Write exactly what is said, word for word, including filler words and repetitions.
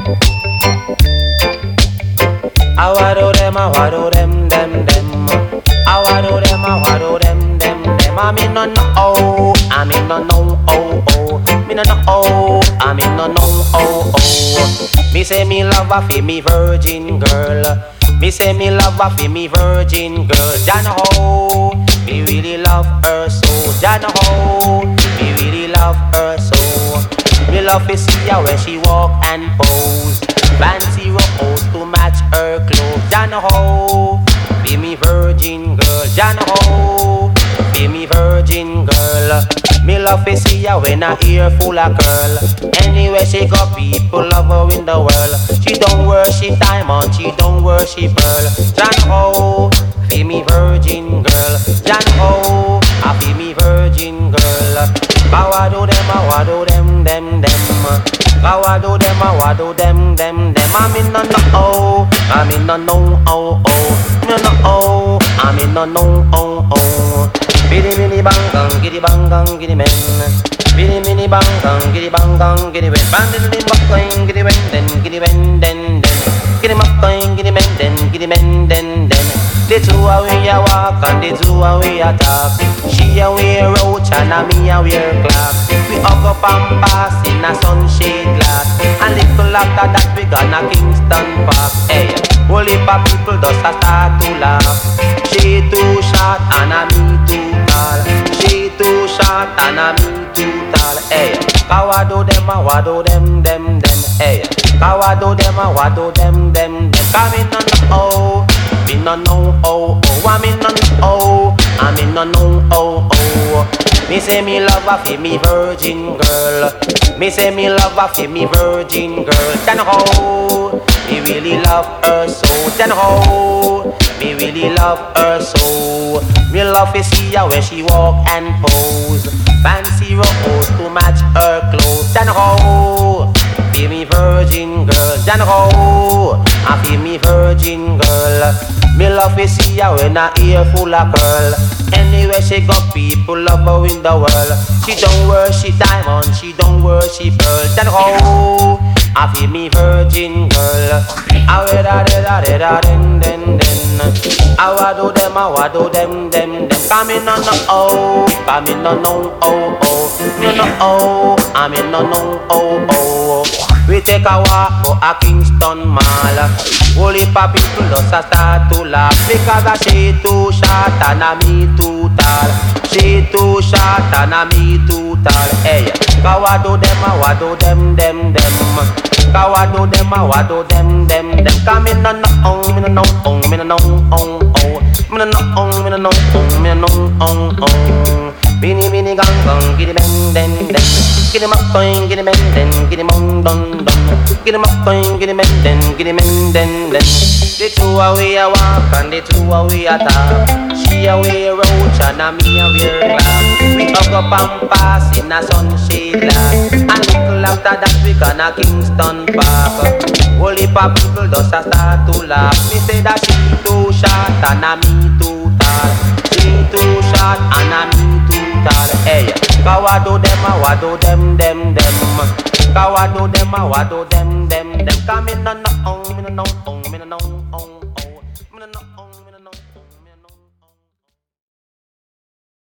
I wado them, I wado them, them, them. I wado them, I wado them, them, them. I mean no no oh, I mean no no oh oh. Me no no oh, I mean no no oh oh. Me say me love a fi me virgin girl. Me say me love a fi me virgin girl. Jana ho, me really love her so. Jana ho, me really love her so. Me love to see her when she walk and pose. Fancy rose to match her clothes. Jana ho, be me virgin girl. Jana ho, be me virgin girl. Me love to see her when her ear full of curl. Anywhere she go, people love her in the world. She don't worship diamond, she don't worship pearl. Jana ho, be me virgin girl. Jana ho, I be me virgin girl. Kawado them, I wado them, them, them. Kawado them, I wado them, them, them. I'm in no no oh, I'm in no no oh oh. No no oh, I'm in no no oh oh. Biddy biddy bang gang, giddy bang gang, giddy men. Biddy biddy bang gang, giddy bang gang, giddy men. Bandit in back going, giddy men, then giddy men, then then. Giddy up going, giddy men, then giddy men, then then. The two away a walk and the two away a talk. She a wear roach and a me a wear clock. We hug up and pass in a sunshade glass. And little after that we gonna Kingston Park. Hey, whole heap of people just a start to laugh. She too short and a me too tall. She too short and a me too tall. Hey, kawado them a wado them them them. Hey, kawado them a wado them them them. Come in on the oh. Me no know oh oh, I me no know oh, I me no know oh oh. Me say me love a fi me virgin girl. Me say me love a fi me virgin girl. Jana ho, me really love her so. Jana ho, me really love her so. Me love to see her when she walk and pose. Fancy rose to match her clothes. Jana ho, be me virgin girl. Jana ho, I feel me virgin girl. Me love to see her when her ear full of curl. Anywhere she go, people love her in the world. She don't worship diamond, she don't worship pearl. Jana ho, I feel me virgin girl. I wear da da da da den den den. I wado them, I wado them them them. Come in no no oh, come in no no oh oh. No no oh, I'm in no no oh oh. We take a walk go a Kingston Mall. Whole heap of people just a start to laugh because a she too short and a me too tall. She too short and a me too tall. Hey, kawado them a wado them them them. Kawado them a wado them them them. Come in no no oh, me no no oh, me no no oh oh. Me no no oh, me no no oh, me no no oh oh. Bini bini gang gang, giddy bang den den. Giddy up going, giddy bang den, giddy mong don don. Giddy up going, giddy bang den, giddy bang den den. The two away a walk and the two away a talk. She a wear roach and a me a wear glass. We hug up and pass in a sunshade glass. And little after that we gonna Kingston Park. Whole heap of people just a start to laugh. Me say that she too short and a me too tall. She too short and a me too tall. Hey, kawado them a wado them them them. Kawado them a wado them them them. Come in no no oh, me no no oh.